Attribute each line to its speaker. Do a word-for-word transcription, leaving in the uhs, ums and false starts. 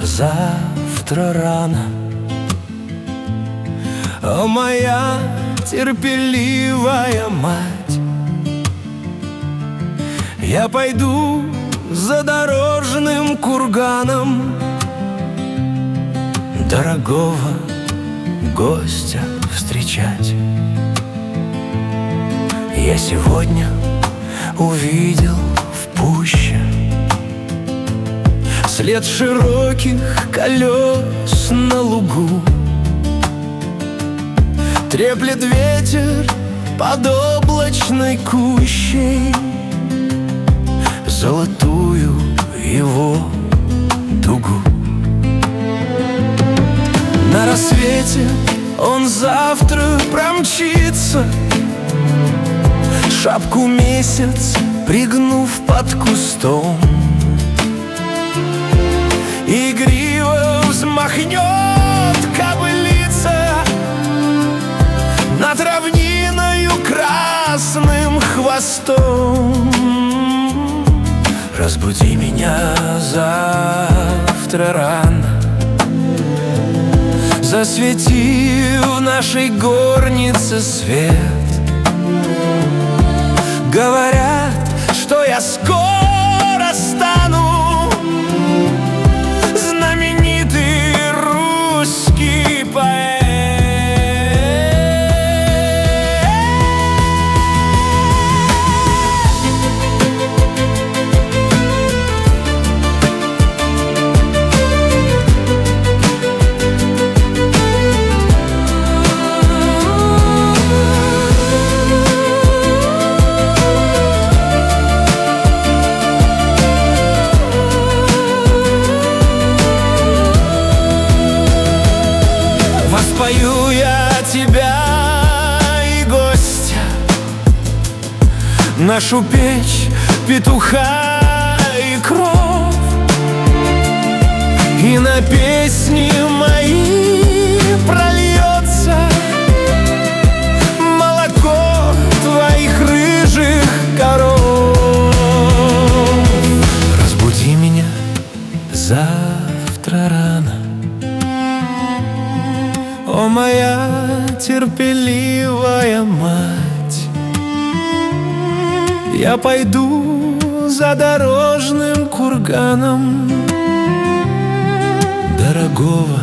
Speaker 1: завтра рано. О, моя терпеливая мать, я пойду за дорожным курганом дорогого гостя встречать. Я сегодня увидел в пуще след широких колес на лугу. Треплет ветер под облачной кущей золотую его дугу. На рассвете он завтра промчится, шапку месяц пригнув под кустом, игриво взмахнет кобылица над равниною красным хвостом. Разбуди меня завтра рано, засвети в нашей горнице свет. Говорят, что я скоро стану знаменитый русский поэт. Воспою я тебя и гостя, нашу печь, петуха и кров, и на песни мои прольется молоко твоих рыжих коров. Разбуди меня завтра рано, о, моя терпеливая мать, я пойду за дорожным курганом дорогого